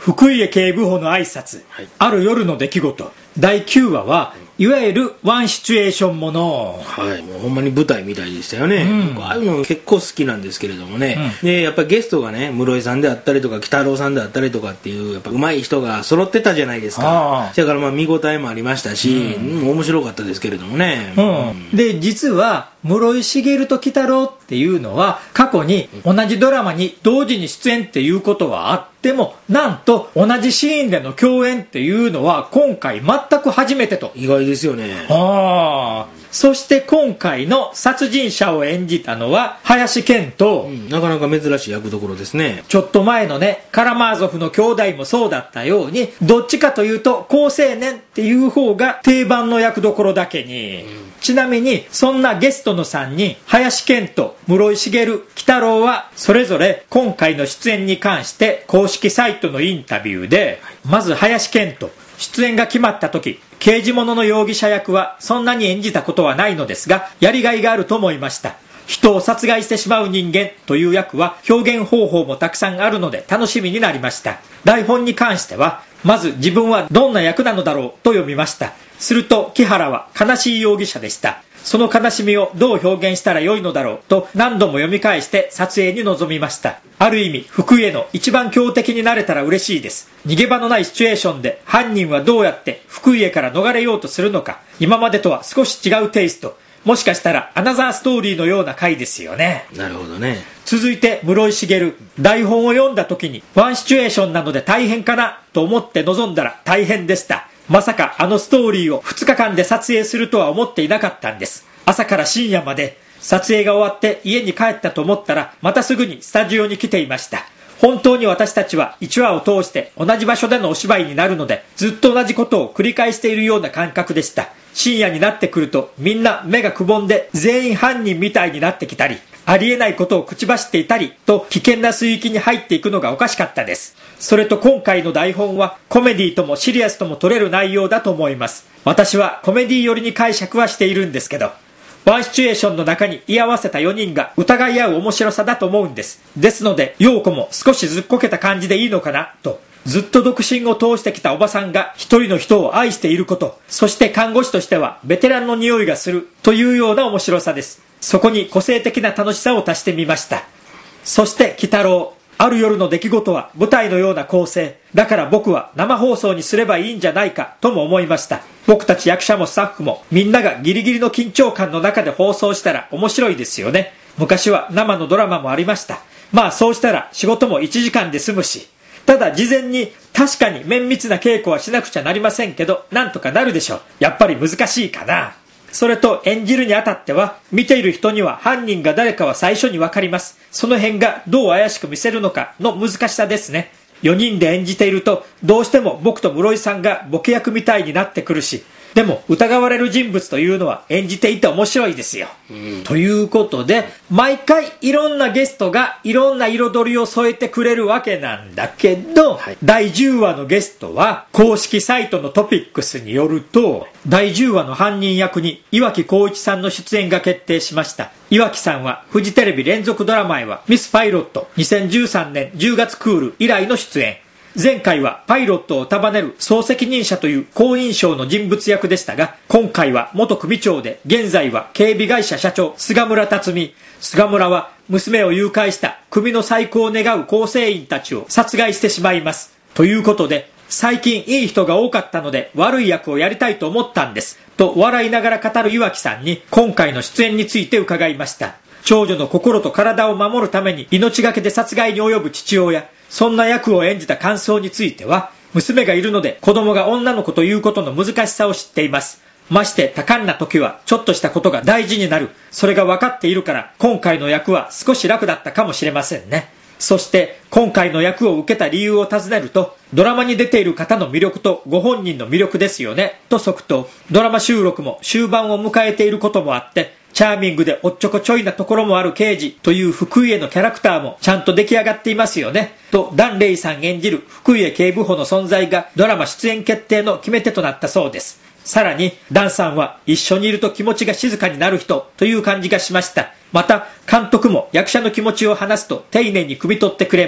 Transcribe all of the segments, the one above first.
福井警部補の挨拶、はい、ある夜の出来事。第9話はいわゆるワンシチュエーションもの。 はい、もうほんまに舞台みたいでしたよね。ああいうの結構好きなんですけれどもね。で、やっぱりゲストがね、室井さんであったりとか、北郎さんであったりとかっていう、やっぱ上手い人が揃ってたじゃないですか。だからまあ見応えもありましたし、面白かったですけれどもね。 で、実は、室井茂と北郎っていうのは、過去に同じドラマに同時に出演っていうことはあっても、なんと同じシーンでの共演っていうのは今回全く初めてと。 意外ですよね。 そして今回の殺人者を演じたのは林遣都、 なかなか珍しい役どころですね。 ちょっと前のね、カラマーゾフの兄弟もそうだったように、どっちかというと好青年っていう方が定番の役どころだけに、ちなみにそんなゲストの3人、林遣都、室井茂、北郎はそれぞれ今回の出演に関して公式サイトのインタビューで、まず林遣都、出演が決まった時、刑事物の容疑者役はそんなに演じたことはないのですが、やりがいがあると思いました。人を殺害してしまう人間という役は表現方法もたくさんあるので楽しみになりました。台本に関しては、まず自分はどんな役なのだろうと読みました。すると木原は悲しい容疑者でした。その悲しみをどう表現したらよいのだろうと何度も読み返して撮影に臨みました。ある意味福井への一番強敵になれたら嬉しいです。逃げ場のないシチュエーションで犯人はどうやって福井へから逃れようとするのか、今までとは少し違うテイスト、もしかしたらアナザーストーリーのような回ですよね。 なるほどね。 続いて室井茂、台本を読んだ時にワンシチュエーションなので大変かなと思って臨んだら大変でした。まさかあのストーリーを2日間で撮影するとは思っていなかったんです。朝から深夜まで撮影が終わって家に帰ったと思ったらまたすぐにスタジオに来ていました。本当に私たちは1話を通して同じ場所でのお芝居になるので、ずっと同じことを繰り返しているような感覚でした。深夜になってくるとみんな目がくぼんで全員犯人みたいになってきたり、ありえないことを口走っていたりと危険な水域に入っていくのがおかしかったです。それと今回の台本はコメディともシリアスとも取れる内容だと思います。私はコメディ寄りに解釈はしているんですけど、ワンシチュエーションの中に居合わせた4人が疑い合う面白さだと思うんです。ですので陽子も少しずっこけた感じでいいのかなと。ずっと独身を通してきたおばさんが一人の人を愛していること、そして看護師としてはベテランの匂いがするというような面白さです。そこに個性的な楽しさを足してみました。そして鬼太郎、ある夜の出来事は舞台のような構成だから僕は生放送にすればいいんじゃないかとも思いました。僕たち役者もスタッフもみんながギリギリの緊張感の中で放送したら面白いですよね。昔は生のドラマもありました。まあそうしたら仕事も1時間で済むし、ただ事前に確かに綿密な稽古はしなくちゃなりませんけど、なんとかなるでしょう。やっぱり難しいかな。それと演じるにあたっては、見ている人には犯人が誰かは最初にわかります。その辺がどう怪しく見せるのかの難しさですね。4人で演じているとどうしても僕と室井さんがボケ役みたいになってくるし、でも疑われる人物というのは演じていて面白いですよ、ということで毎回いろんなゲストがいろんな彩りを添えてくれるわけなんだけど、第10話のゲストは公式サイトのトピックスによると、第10話の犯人役に岩城浩一さんの出演が決定しました。岩城さんはフジテレビ連続ドラマへはミスパイロット2013年10月クール以来の出演。前回はパイロットを束ねる総責任者という好印象の人物役でしたが、今回は元組長で現在は警備会社社長菅村辰巳。菅村は娘を誘拐した組の再興を願う構成員たちを殺害してしまいます。ということで、最近いい人が多かったので悪い役をやりたいと思ったんですと笑いながら語る岩城さんに今回の出演について伺いました。長女の心と体を守るために命がけで殺害に及ぶ父親、そんな役を演じた感想については、娘がいるので子供が女の子ということの難しさを知っています。まして多感な時はちょっとしたことが大事になる、それが分かっているから今回の役は少し楽だったかもしれませんね。そして今回の役を受けた理由を尋ねると、ドラマに出ている方の魅力とご本人の魅力ですよねと即答。ドラマ収録も終盤を迎えていることもあって、チャーミングでおっちょこちょいなところもある刑事という福井へのキャラクターもちゃんと出来上がっていますよねと、ダン・レイさん演じる福井警部補の存在がドラマ出演決定の決め手となったそうです。さらにダンさんは一緒にいると気持ちが静かになる人という感じがしました。また監督も役者の気持ちを話すと丁寧に汲み取ってくれます。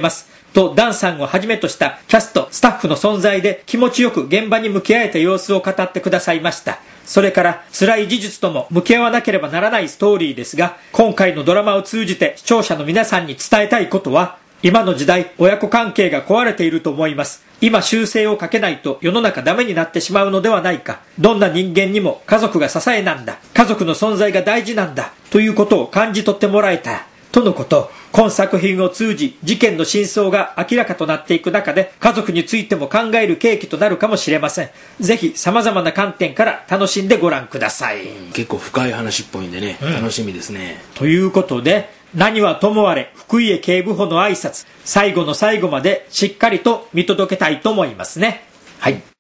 とダンさんをはじめとしたキャストスタッフの存在で気持ちよく現場に向き合えた様子を語ってくださいました。それから辛い事実とも向き合わなければならないストーリーですが、今回のドラマを通じて視聴者の皆さんに伝えたいことは、今の時代親子関係が壊れていると思います。今修正をかけないと世の中ダメになってしまうのではないか。どんな人間にも家族が支えなんだ、家族の存在が大事なんだということを感じ取ってもらえたとのこと。今作品を通じ事件の真相が明らかとなっていく中で、家族についても考える契機となるかもしれません。ぜひ様々な観点から楽しんでご覧ください。 結構深い話っぽいんでね、楽しみですね。 ということで、何はともあれ福井江警部補の挨拶、最後の最後までしっかりと見届けたいと思いますね。はい。